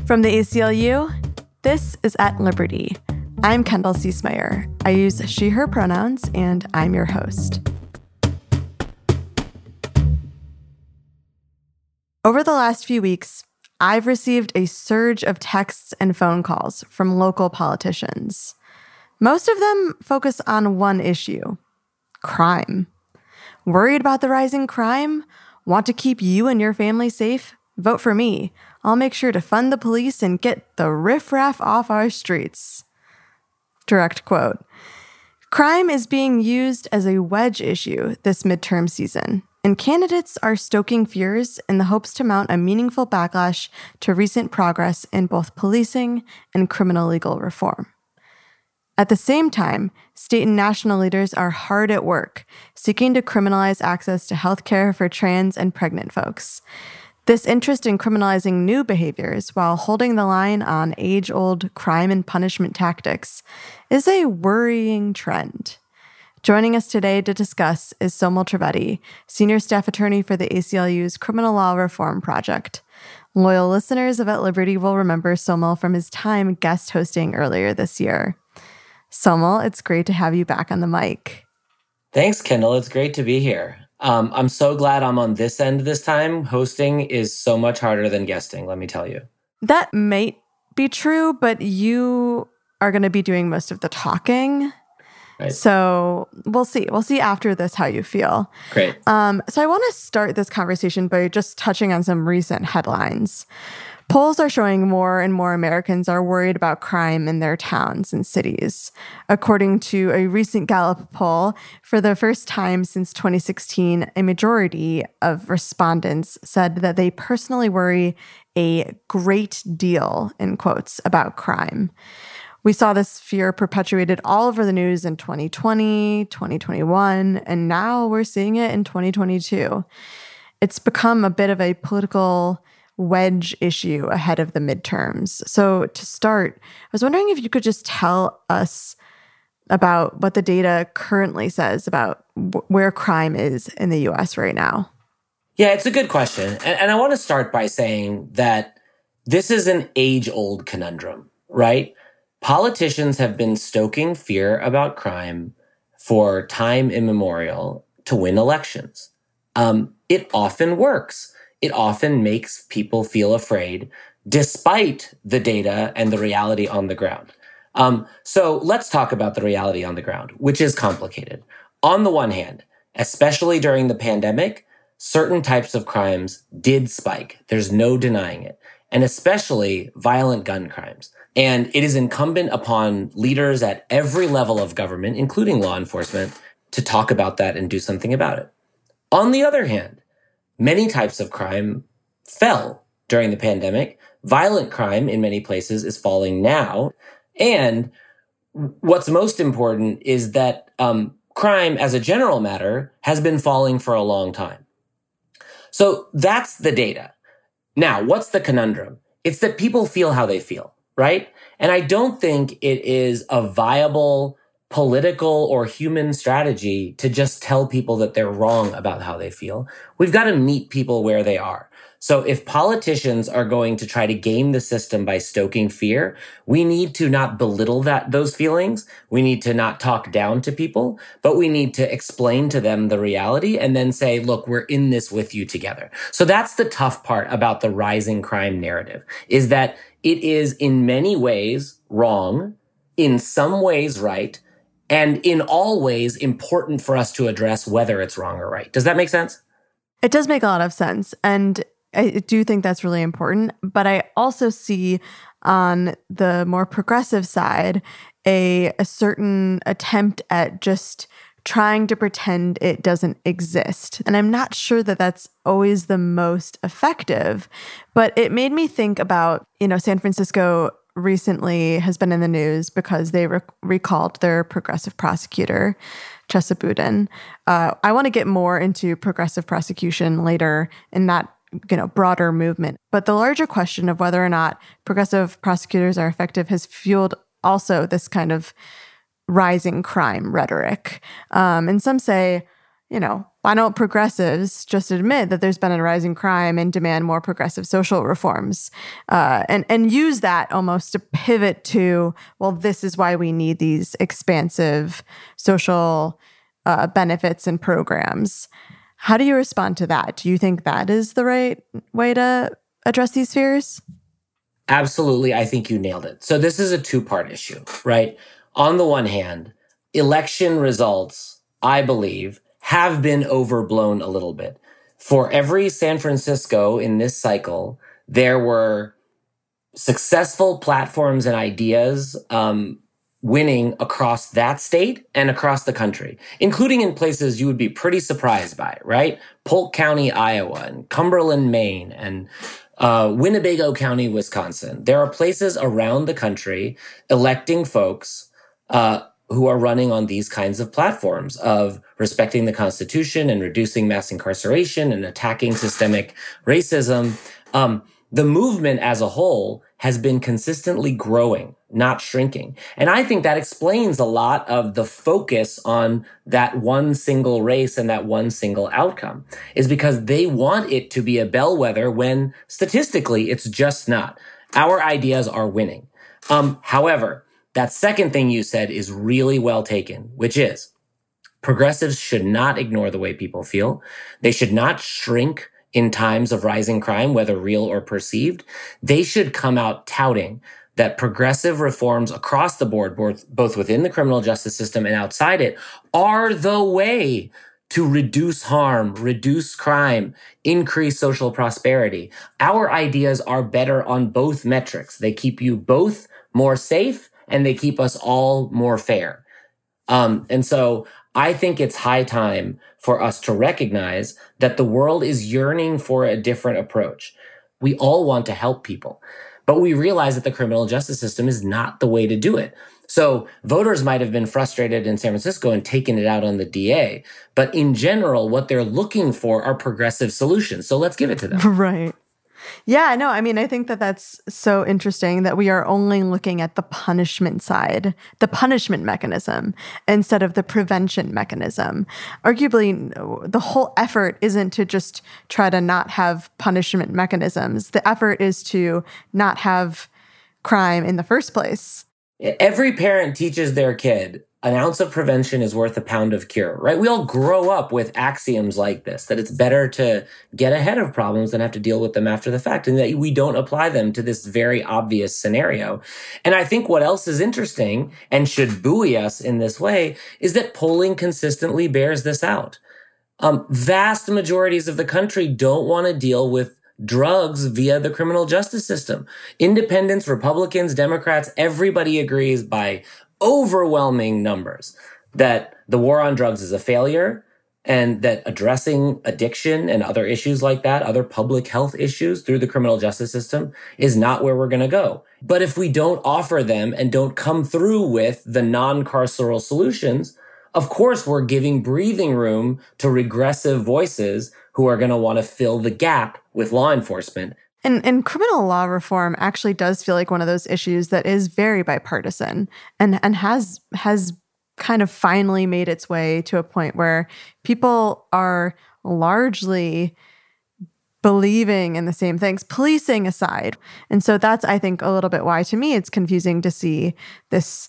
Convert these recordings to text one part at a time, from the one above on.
From the ACLU, this is At Liberty. I'm Kendall Ciesmeyer. I use she, her pronouns, and I'm your host. Over the last few weeks, I've received a surge of texts and phone calls from local politicians. Most of them focus on one issue: crime. Worried about the rising crime? Want to keep you and your family safe? Vote for me. I'll make sure to fund the police and get the riffraff off our streets. Direct quote. Crime is being used as a wedge issue this midterm season, and candidates are stoking fears in the hopes to mount a meaningful backlash to recent progress in both policing and criminal legal reform. At the same time, state and national leaders are hard at work, seeking to criminalize access to health care for trans and pregnant folks. This interest in criminalizing new behaviors while holding the line on age-old crime and punishment tactics is a worrying trend. Joining us today to discuss is Somil Trivedi, Senior Staff Attorney for the ACLU's Criminal Law Reform Project. Loyal listeners of At Liberty will remember Somil from his time guest hosting earlier this year. Somil, it's great to have you back on the mic. Thanks, Kendall. It's great to be here. I'm so glad I'm on this end this time. Hosting is so much harder than guesting, let me tell you. That might be true, but you are going to be doing most of the talking. Right. So we'll see. We'll see after this how you feel. Great. So I want to start this conversation by just touching on some recent headlines. Polls are showing more and more Americans are worried about crime in their towns and cities. According to a recent Gallup poll, for the first time since 2016, a majority of respondents said that they personally worry a great deal, in quotes, about crime. We saw this fear perpetuated all over the news in 2020, 2021, and now we're seeing it in 2022. It's become a bit of a political wedge issue ahead of the midterms. So to start, I was wondering if you could just tell us about what the data currently says about where crime is in the U.S. right now. Yeah, it's a good question. And I want to start by saying that this is an age-old conundrum, right? Politicians have been stoking fear about crime for time immemorial to win elections. It often works. It often makes people feel afraid, despite the data and the reality on the ground. So let's talk about the reality on the ground, which is complicated. On the one hand, especially during the pandemic, certain types of crimes did spike. There's no denying it, and especially violent gun crimes. And it is incumbent upon leaders at every level of government, including law enforcement, to talk about that and do something about it. On the other hand, many types of crime fell during the pandemic. Violent crime in many places is falling now. And what's most important is that crime, as a general matter, has been falling for a long time. So that's the data. Now, what's the conundrum? It's that people feel how they feel, right? And I don't think it is a viable political or human strategy to just tell people that they're wrong about how they feel. We've got to meet people where they are. So if politicians are going to try to game the system by stoking fear, we need to not belittle those feelings. We need to not talk down to people, but we need to explain to them the reality and then say, look, we're in this with you together. So that's the tough part about the rising crime narrative, is that it is in many ways wrong, in some ways right, and in all ways important for us to address whether it's wrong or right. Does that make sense? It does make a lot of sense. And I do think that's really important. But I also see on the more progressive side a certain attempt at just trying to pretend it doesn't exist. And I'm not sure that that's always the most effective. But it made me think about, San Francisco recently has been in the news because they recalled their progressive prosecutor, Chesa Boudin. I want to get more into progressive prosecution later in that broader movement. But the larger question of whether or not progressive prosecutors are effective has fueled also this kind of rising crime rhetoric. And some say, why don't progressives just admit that there's been a rise in crime and demand more progressive social reforms, and use that almost to pivot to, well, this is why we need these expansive social benefits and programs. How do you respond to that? Do you think that is the right way to address these fears? Absolutely. I think you nailed it. So this is a two-part issue, right? On the one hand, election results, I believe, have been overblown a little bit. For every San Francisco in this cycle, there were successful platforms and ideas winning across that state and across the country, including in places you would be pretty surprised by, right? Polk County, Iowa, and Cumberland, Maine, and Winnebago County, Wisconsin. There are places around the country electing folks who are running on these kinds of platforms of respecting the Constitution and reducing mass incarceration and attacking systemic racism. The movement as a whole has been consistently growing, not shrinking. And I think that explains a lot of the focus on that one single race and that one single outcome, is because they want it to be a bellwether when statistically it's just not. Our ideas are winning. However, that second thing you said is really well taken, which is progressives should not ignore the way people feel. They should not shrink in times of rising crime, whether real or perceived. They should come out touting that progressive reforms across the board, both within the criminal justice system and outside it, are the way to reduce harm, reduce crime, increase social prosperity. Our ideas are better on both metrics. They keep you both more safe and they keep us all more fair. And so I think it's high time for us to recognize that the world is yearning for a different approach. We all want to help people, but we realize that the criminal justice system is not the way to do it. So voters might have been frustrated in San Francisco and taken it out on the DA, but in general, what they're looking for are progressive solutions. So let's give it to them. Right. Yeah, no, I mean, I think that that's so interesting that we are only looking at the punishment side, the punishment mechanism, instead of the prevention mechanism. Arguably, the whole effort isn't to just try to not have punishment mechanisms. The effort is to not have crime in the first place. Every parent teaches their kid an ounce of prevention is worth a pound of cure, right? We all grow up with axioms like this, that it's better to get ahead of problems than have to deal with them after the fact, and that we don't apply them to this very obvious scenario. And I think what else is interesting and should buoy us in this way is that polling consistently bears this out. Vast majorities of the country don't want to deal with drugs via the criminal justice system. Independents, Republicans, Democrats, everybody agrees by overwhelming numbers that the war on drugs is a failure and that addressing addiction and other issues like that, other public health issues through the criminal justice system is not where we're going to go. But if we don't offer them and don't come through with the non-carceral solutions, of course, we're giving breathing room to regressive voices who are going to want to fill the gap with law enforcement. And criminal law reform actually does feel like one of those issues that is very bipartisan and has kind of finally made its way to a point where people are largely believing in the same things, policing aside. And so that's, I think, a little bit why, to me, it's confusing to see this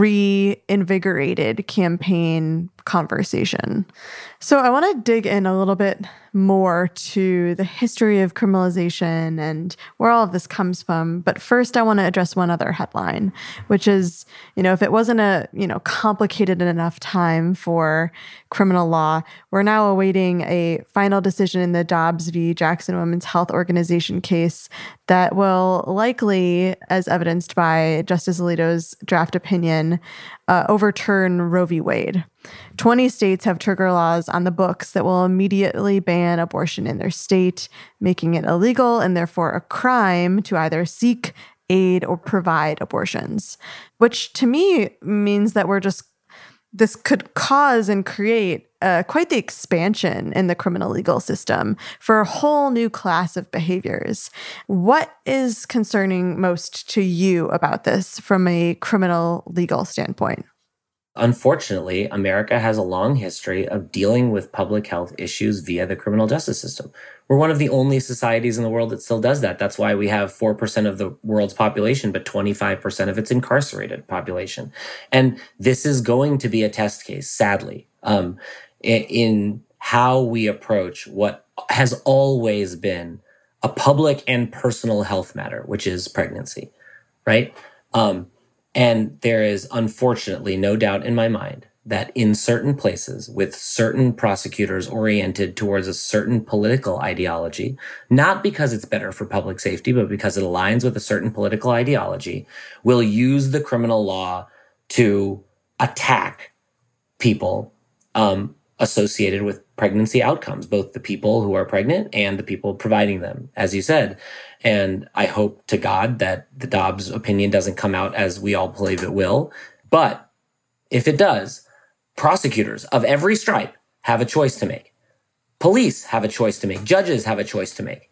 reinvigorated campaign conversation. So I want to dig in a little bit more to the history of criminalization and where all of this comes from. But first, I want to address one other headline, which is, if it wasn't a, complicated enough time for criminal law, we're now awaiting a final decision in the Dobbs v. Jackson Women's Health Organization case that will likely, as evidenced by Justice Alito's draft opinion, overturn Roe v. Wade. 20 states have trigger laws on the books that will immediately ban abortion in their state, making it illegal and therefore a crime to either seek, aid, or provide abortions, which to me means that this could cause and create quite the expansion in the criminal legal system for a whole new class of behaviors. What is concerning most to you about this from a criminal legal standpoint? Unfortunately, America has a long history of dealing with public health issues via the criminal justice system. We're one of the only societies in the world that still does that. That's why we have 4% of the world's population, but 25% of its incarcerated population. And this is going to be a test case, sadly, in how we approach what has always been a public and personal health matter, which is pregnancy, right? And there is unfortunately no doubt in my mind that in certain places with certain prosecutors oriented towards a certain political ideology, not because it's better for public safety, but because it aligns with a certain political ideology, will use the criminal law to attack people associated with pregnancy outcomes, both the people who are pregnant and the people providing them, as you said. And I hope to God that the Dobbs opinion doesn't come out as we all believe it will. But if it does, prosecutors of every stripe have a choice to make. Police have a choice to make. Judges have a choice to make.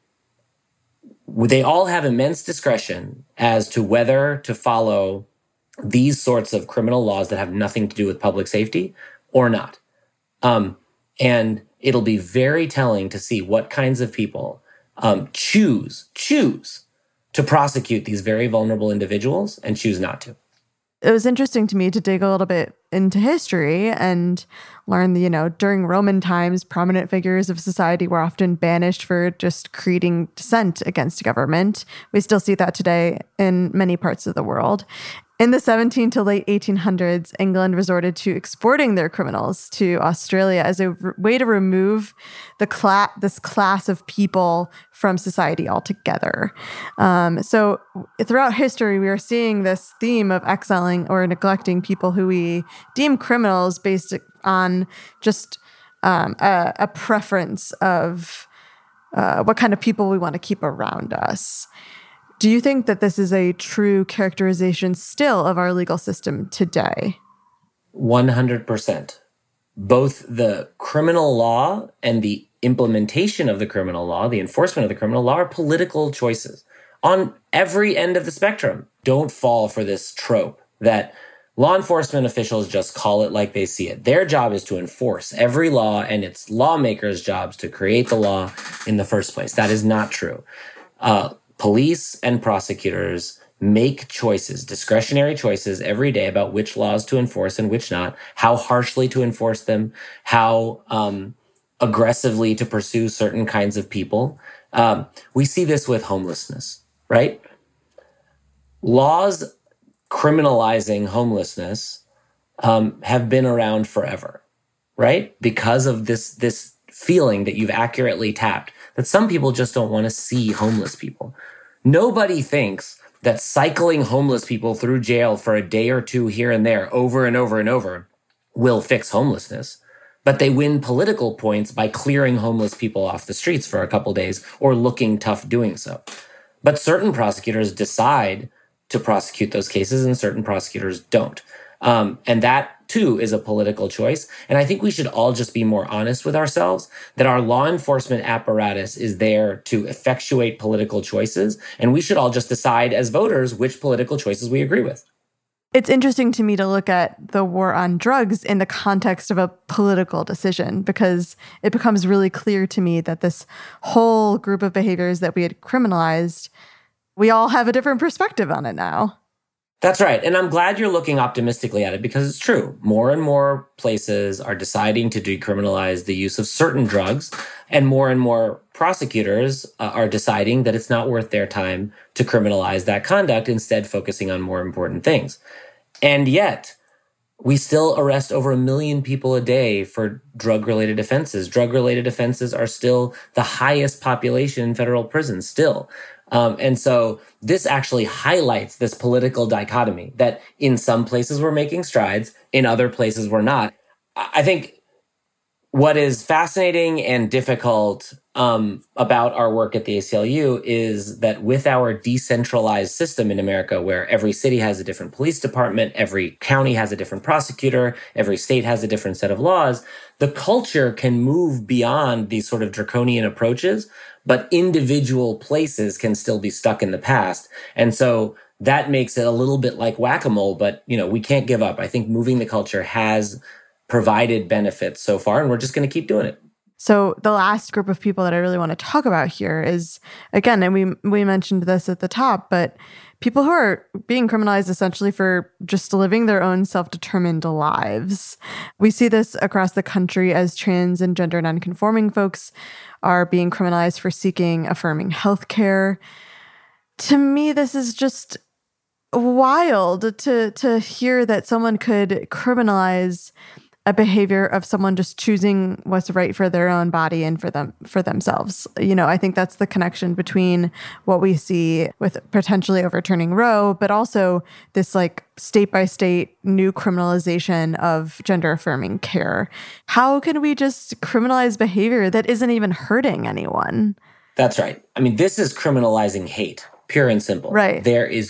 They all have immense discretion as to whether to follow these sorts of criminal laws that have nothing to do with public safety or not. And it'll be very telling to see what kinds of people choose to prosecute these very vulnerable individuals and choose not to. It was interesting to me to dig a little bit into history and learn that, during Roman times, prominent figures of society were often banished for just creating dissent against government. We still see that today in many parts of the world. In the 17 to late 1800s, England resorted to exporting their criminals to Australia as a way to remove this class of people from society altogether. So throughout history, we are seeing this theme of exiling or neglecting people who we deem criminals based on just a preference of what kind of people we want to keep around us. Do you think that this is a true characterization still of our legal system today? 100%. Both the criminal law and the implementation of the criminal law, the enforcement of the criminal law, are political choices on every end of the spectrum. Don't fall for this trope that law enforcement officials just call it like they see it. Their job is to enforce every law, and it's lawmakers' jobs to create the law in the first place. That is not true. Police and prosecutors make choices, discretionary choices every day about which laws to enforce and which not, how harshly to enforce them, how aggressively to pursue certain kinds of people. We see this with homelessness, right? Laws criminalizing homelessness have been around forever, right? Because of this feeling that you've accurately tapped, that some people just don't want to see homeless people. Nobody thinks that cycling homeless people through jail for a day or two here and there over and over and over will fix homelessness. But they win political points by clearing homeless people off the streets for a couple days or looking tough doing so. But certain prosecutors decide to prosecute those cases and certain prosecutors don't. And that, too, is a political choice. And I think we should all just be more honest with ourselves that our law enforcement apparatus is there to effectuate political choices. And we should all just decide as voters which political choices we agree with. It's interesting to me to look at the war on drugs in the context of a political decision, because it becomes really clear to me that this whole group of behaviors that we had criminalized, we all have a different perspective on it now. That's right. And I'm glad you're looking optimistically at it because it's true. More and more places are deciding to decriminalize the use of certain drugs, and more prosecutors are deciding that it's not worth their time to criminalize that conduct, instead focusing on more important things. And yet, we still arrest over 1 million people a day for drug-related offenses. Drug-related offenses are still the highest population in federal prisons still. And so this actually highlights this political dichotomy that in some places we're making strides, in other places we're not. I think what is fascinating and difficult about our work at the ACLU is that with our decentralized system in America, where every city has a different police department, every county has a different prosecutor, every state has a different set of laws, the culture can move beyond these sort of draconian approaches, but individual places can still be stuck in the past. And so that makes it a little bit like whack-a-mole, but we can't give up. I think moving the culture has provided benefits so far, and we're just going to keep doing it. So the last group of people that I really want to talk about here is, again, and we mentioned this at the top, but people who are being criminalized essentially for just living their own self-determined lives. We see this across the country as trans and gender nonconforming folks are being criminalized for seeking affirming healthcare. To me, this is just wild to hear that someone could criminalize a behavior of someone just choosing what's right for their own body and for themselves. I think that's the connection between what we see with potentially overturning Roe, but also this like state by state new criminalization of gender affirming care. How can we just criminalize behavior that isn't even hurting anyone? That's right. I mean, this is criminalizing hate, pure and simple. Right. There is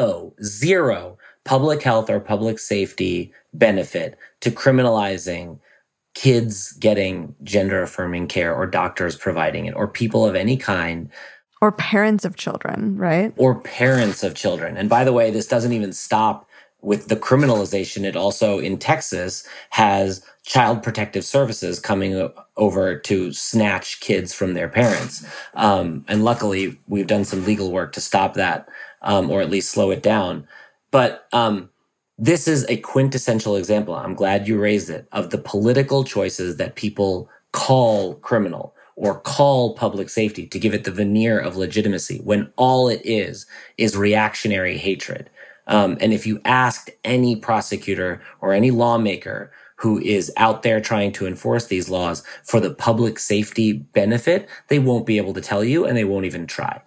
zero public health or public safety benefit to criminalizing kids getting gender affirming care or doctors providing it or people of any kind. Or parents of children, right? Or parents of children. And by the way, this doesn't even stop with the criminalization. It also, in Texas, has child protective services coming over to snatch kids from their parents. And luckily, we've done some legal work to stop that, or at least slow it down. But this is a quintessential example, I'm glad you raised it, of the political choices that people call criminal or call public safety to give it the veneer of legitimacy when all it is reactionary hatred. And if you asked any prosecutor or any lawmaker who is out there trying to enforce these laws for the public safety benefit, they won't be able to tell you and they won't even try.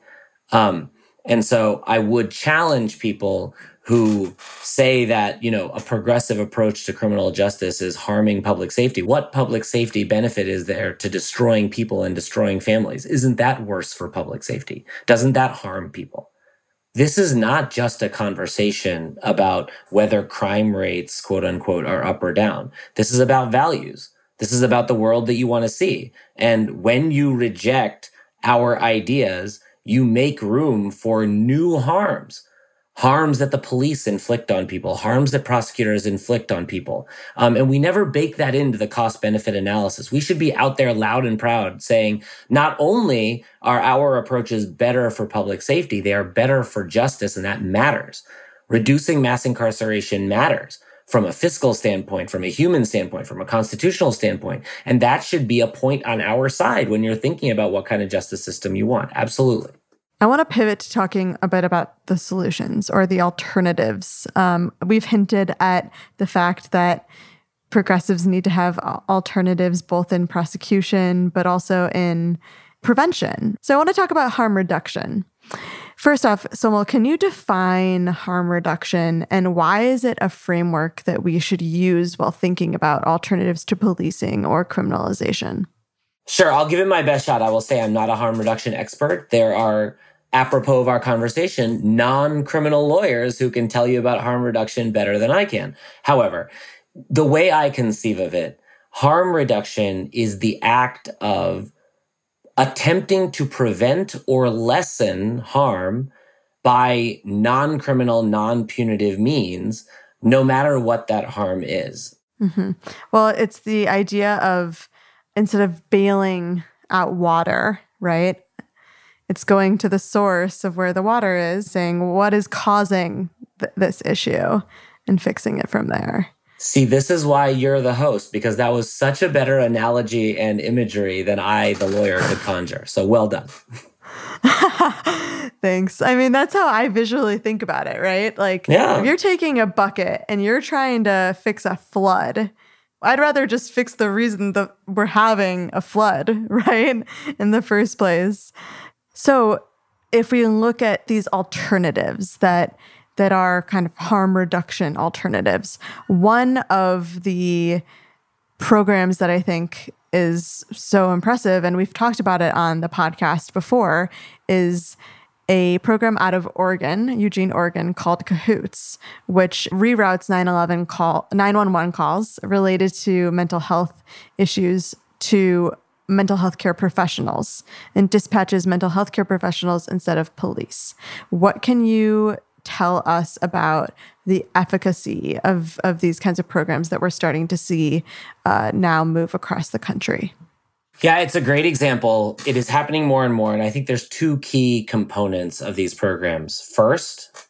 And so I would challenge people who say that, a progressive approach to criminal justice is harming public safety. What public safety benefit is there to destroying people and destroying families? Isn't that worse for public safety? Doesn't that harm people? This is not just a conversation about whether crime rates, quote unquote, are up or down. This is about values. This is about the world that you want to see. And when you reject our ideas, you make room for new harms that the police inflict on people, harms that prosecutors inflict on people. And we never bake that into the cost-benefit analysis. We should be out there loud and proud saying, not only are our approaches better for public safety, they are better for justice, and that matters. Reducing mass incarceration matters from a fiscal standpoint, from a human standpoint, from a constitutional standpoint. And that should be a point on our side when you're thinking about what kind of justice system you want. Absolutely. I want to pivot to talking a bit about the solutions or the alternatives. We've hinted at the fact that progressives need to have alternatives both in prosecution, but also in prevention. So I want to talk about harm reduction. First off, Somil, can you define harm reduction and why is it a framework that we should use while thinking about alternatives to policing or criminalization? Sure, I'll give it my best shot. I will say I'm not a harm reduction expert. There are, apropos of our conversation, non-criminal lawyers who can tell you about harm reduction better than I can. However, the way I conceive of it, harm reduction is the act of attempting to prevent or lessen harm by non-criminal, non-punitive means, no matter what that harm is. Mm-hmm. Well, it's the idea of, instead of bailing out water, right? It's going to the source of where the water is, saying what is causing this issue and fixing it from there. See, this is why you're the host, because that was such a better analogy and imagery than I, the lawyer, could conjure. So well done. Thanks. I mean, that's how I visually think about it, right? Like, if you're taking a bucket and you're trying to fix a flood, I'd rather just fix the reason that we're having a flood, right? In the first place. So if we look at these alternatives that are kind of harm reduction alternatives, one of the programs that I think is so impressive, and we've talked about it on the podcast before, is a program out of Oregon, Eugene, Oregon, called Cahoots, which reroutes 911 calls related to mental health issues to mental health care professionals and dispatches mental health care professionals instead of police. What can you tell us about the efficacy of these kinds of programs that we're starting to see now move across the country? Yeah, it's a great example. It is happening more and more. And I think there's two key components of these programs. First,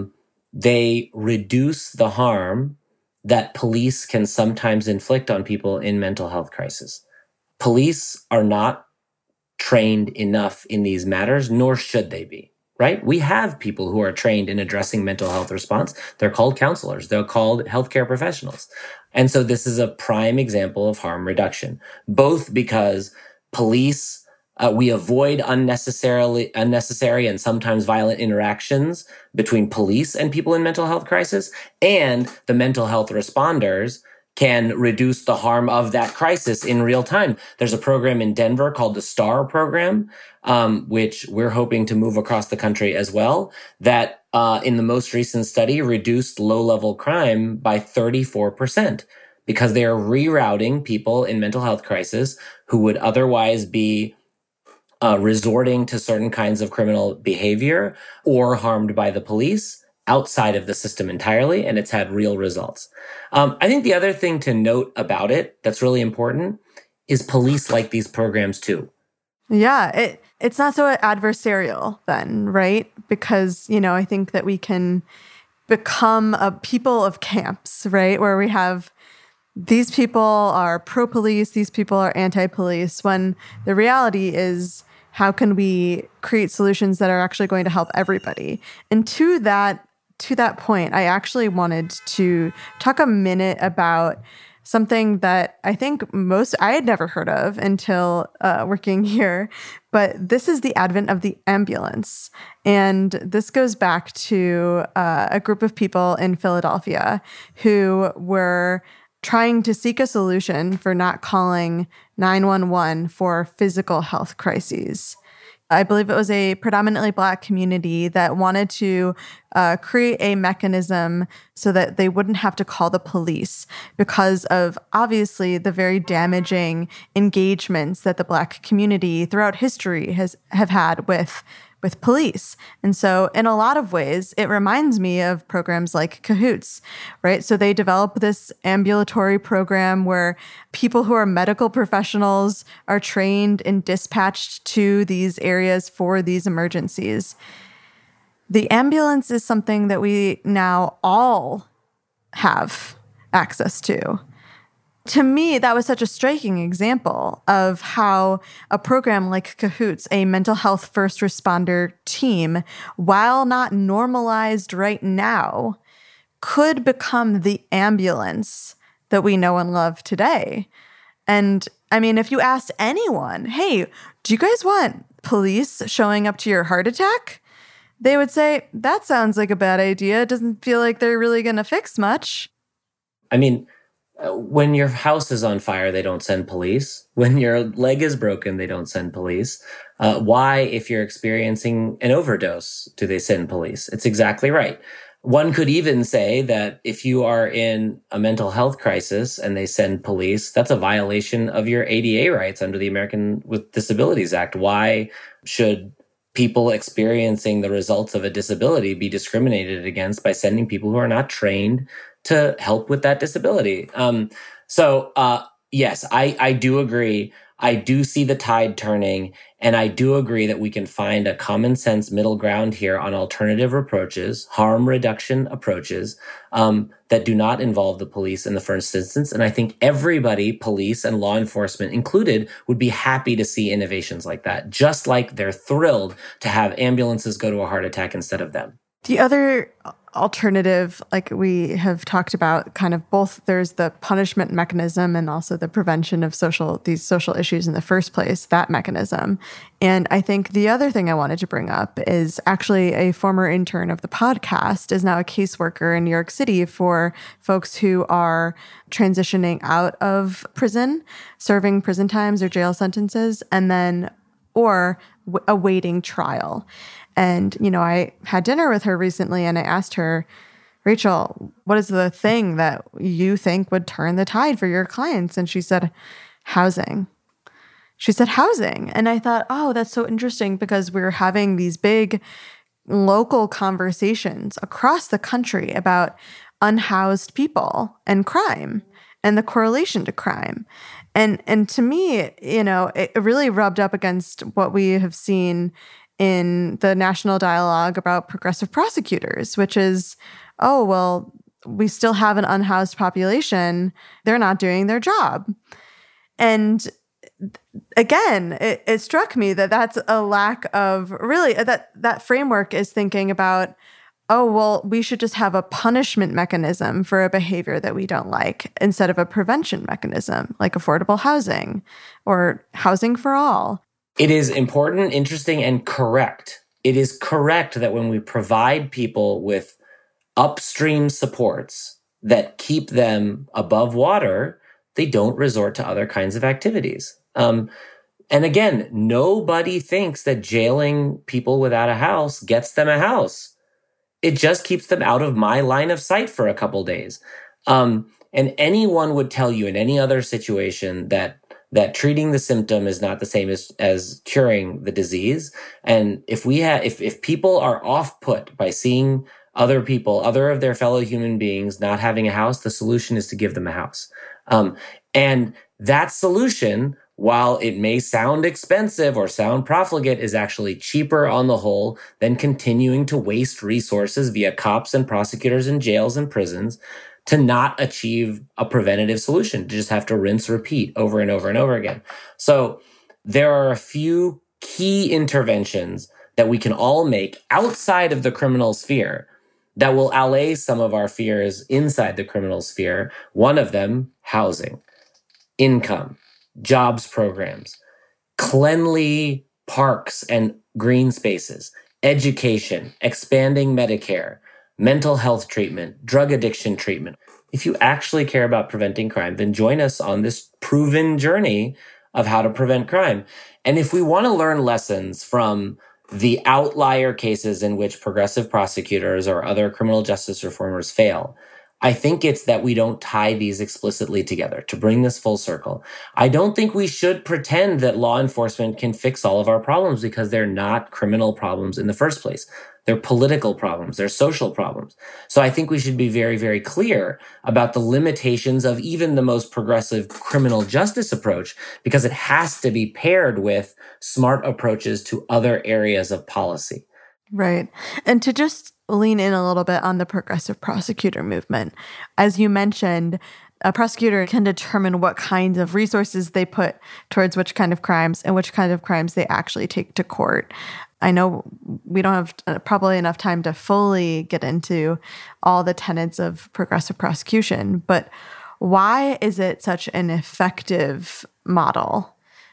they reduce the harm that police can sometimes inflict on people in mental health crisis. Police are not trained enough in these matters, nor should they be, right? We have people who are trained in addressing mental health response. They're called counselors. They're called healthcare professionals. And so this is a prime example of harm reduction, both because police, we avoid unnecessary and sometimes violent interactions between police and people in mental health crisis, and the mental health responders can reduce the harm of that crisis in real time. There's a program in Denver called the STAR program, which we're hoping to move across the country as well, that in the most recent study reduced low-level crime by 34% because they are rerouting people in mental health crisis who would otherwise be resorting to certain kinds of criminal behavior or harmed by the police outside of the system entirely, and it's had real results. I think the other thing to note about it that's really important is police like these programs too. Yeah, it's not so adversarial then, right? Because, I think that we can become a people of camps, right? Where we have these people are pro-police, these people are anti-police, when the reality is, how can we create solutions that are actually going to help everybody? And to that point, I actually wanted to talk a minute about something that I think I had never heard of until working here, but this is the advent of the ambulance. And this goes back to a group of people in Philadelphia who were trying to seek a solution for not calling 911 for physical health crises. I believe it was a predominantly Black community that wanted to create a mechanism so that they wouldn't have to call the police because of obviously the very damaging engagements that the Black community throughout history have had with police. And so in a lot of ways, it reminds me of programs like Cahoots, right? So they develop this ambulatory program where people who are medical professionals are trained and dispatched to these areas for these emergencies. The ambulance is something that we now all have access to. To me, that was such a striking example of how a program like Cahoots, a mental health first responder team, while not normalized right now, could become the ambulance that we know and love today. And I mean, if you asked anyone, hey, do you guys want police showing up to your heart attack? They would say, that sounds like a bad idea. It doesn't feel like they're really going to fix much. I mean, when your house is on fire, they don't send police. When your leg is broken, they don't send police. Why, if you're experiencing an overdose, do they send police? It's exactly right. One could even say that if you are in a mental health crisis and they send police, that's a violation of your ADA rights under the American with Disabilities Act. Why should people experiencing the results of a disability be discriminated against by sending people who are not trained to help with that disability? Yes, I do agree. I do see the tide turning, and I do agree that we can find a common sense middle ground here on alternative approaches, harm reduction approaches that do not involve the police in the first instance. And I think everybody, police and law enforcement included, would be happy to see innovations like that, just like they're thrilled to have ambulances go to a heart attack instead of them. The other alternative, like we have talked about, kind of both there's the punishment mechanism and also the prevention of these social issues in the first place, that mechanism. And I think the other thing I wanted to bring up is actually a former intern of the podcast is now a caseworker in New York City for folks who are transitioning out of prison, serving prison times or jail sentences, and then or awaiting trial. And, I had dinner with her recently and I asked her, Rachel, what is the thing that you think would turn the tide for your clients? And she said, housing. She said, housing. And I thought, oh, that's so interesting because we're having these big local conversations across the country about unhoused people and crime and the correlation to crime. And to me, it really rubbed up against what we have seen in the national dialogue about progressive prosecutors, which is, oh, well, we still have an unhoused population. They're not doing their job. And again, it struck me that that's a lack of really that framework is thinking about, oh, well, we should just have a punishment mechanism for a behavior that we don't like instead of a prevention mechanism like affordable housing or housing for all. It is important, interesting, and correct. It is correct that when we provide people with upstream supports that keep them above water, they don't resort to other kinds of activities. And again, nobody thinks that jailing people without a house gets them a house. It just keeps them out of my line of sight for a couple days. And anyone would tell you in any other situation that treating the symptom is not the same as curing the disease. And if people are off put by seeing other people, other of their fellow human beings not having a house, the solution is to give them a house. And that solution, while it may sound expensive or sound profligate, is actually cheaper on the whole than continuing to waste resources via cops and prosecutors in jails and prisons to not achieve a preventative solution, to just have to rinse, repeat over and over and over again. So there are a few key interventions that we can all make outside of the criminal sphere that will allay some of our fears inside the criminal sphere. One of them, housing, income, jobs programs, cleanly parks and green spaces, education, expanding Medicare, mental health treatment, drug addiction treatment. If you actually care about preventing crime, then join us on this proven journey of how to prevent crime. And if we want to learn lessons from the outlier cases in which progressive prosecutors or other criminal justice reformers fail, I think it's that we don't tie these explicitly together. To bring this full circle, I don't think we should pretend that law enforcement can fix all of our problems, because they're not criminal problems in the first place. They're political problems. They're social problems. So I think we should be very, very clear about the limitations of even the most progressive criminal justice approach, because it has to be paired with smart approaches to other areas of policy. Right. And to just lean in a little bit on the progressive prosecutor movement, as you mentioned, a prosecutor can determine what kinds of resources they put towards which kind of crimes and which kind of crimes they actually take to court. I know we don't have probably enough time to fully get into all the tenets of progressive prosecution, but why is it such an effective model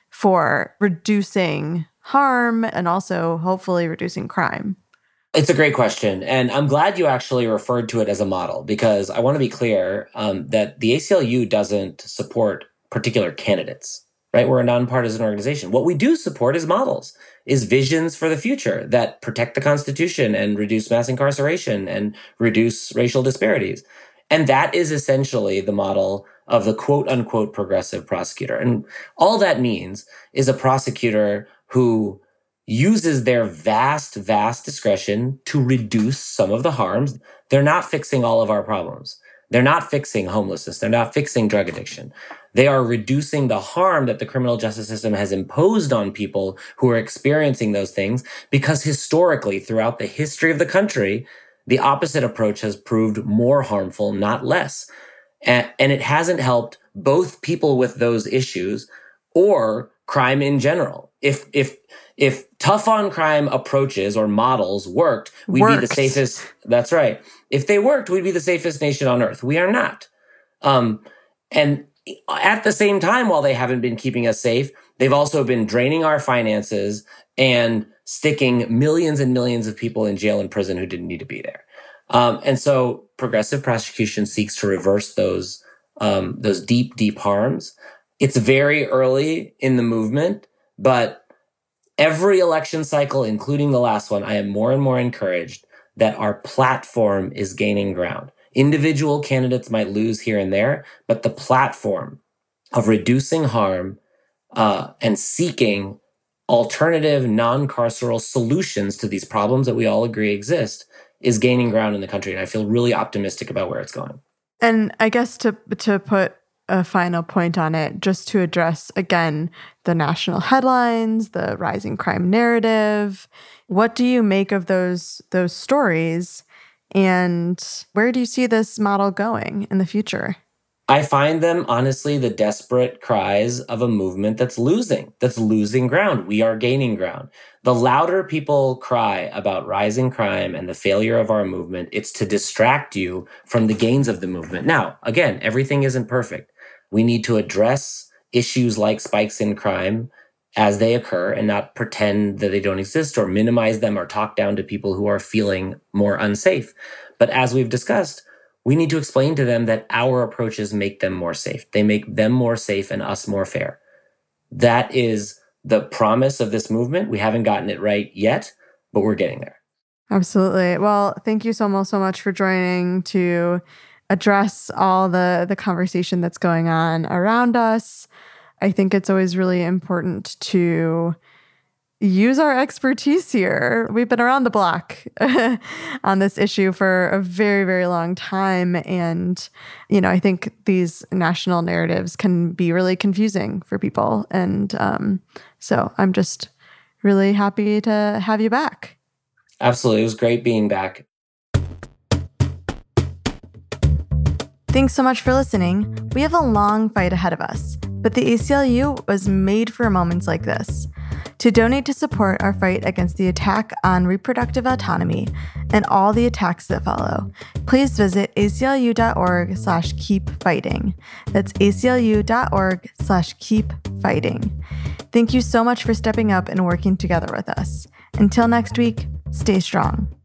for reducing harm and also hopefully reducing crime? It's a great question. And I'm glad you actually referred to it as a model, because I want to be clear that the ACLU doesn't support particular candidates, right? We're a nonpartisan organization. What we do support is models, is visions for the future that protect the Constitution and reduce mass incarceration and reduce racial disparities. And that is essentially the model of the quote unquote progressive prosecutor. And all that means is a prosecutor who uses their vast, vast discretion to reduce some of the harms. They're not fixing all of our problems. They're not fixing homelessness. They're not fixing drug addiction. They are reducing the harm that the criminal justice system has imposed on people who are experiencing those things, because historically, throughout the history of the country, the opposite approach has proved more harmful, not less. And it hasn't helped both people with those issues or crime in general. If tough on crime approaches or models worked, we'd be the safest. That's right. If they worked, we'd be the safest nation on earth. We are not. And at the same time, while they haven't been keeping us safe, they've also been draining our finances and sticking millions and millions of people in jail and prison who didn't need to be there. And so progressive prosecution seeks to reverse those deep, deep harms. It's very early in the movement, but every election cycle, including the last one, I am more and more encouraged that our platform is gaining ground. Individual candidates might lose here and there, but the platform of reducing harm and seeking alternative, non-carceral solutions to these problems that we all agree exist is gaining ground in the country. And I feel really optimistic about where it's going. And I guess to put a final point on it, just to address again the national headlines, the rising crime narrative, what do you make of those stories, and where do you see this model going in the future? I find them, honestly, the desperate cries of a movement that's losing ground. We are gaining ground. The louder people cry about rising crime and the failure of our movement, it's to distract you from the gains of the movement. Now, again, everything isn't perfect. We need to address issues like spikes in crime as they occur and not pretend that they don't exist or minimize them or talk down to people who are feeling more unsafe. But as we've discussed, we need to explain to them that our approaches make them more safe. They make them more safe and us more fair. That is the promise of this movement. We haven't gotten it right yet, but we're getting there. Absolutely. Well, thank you so much for joining to address all the conversation that's going on around us. I think it's always really important to use our expertise here. We've been around the block on this issue for a very, very long time. And, I think these national narratives can be really confusing for people. And so I'm just really happy to have you back. Absolutely. It was great being back. Thanks so much for listening. We have a long fight ahead of us, but the ACLU was made for moments like this. To donate to support our fight against the attack on reproductive autonomy and all the attacks that follow, please visit aclu.org/keepfighting. That's aclu.org/keepfighting. Thank you so much for stepping up and working together with us. Until next week, stay strong.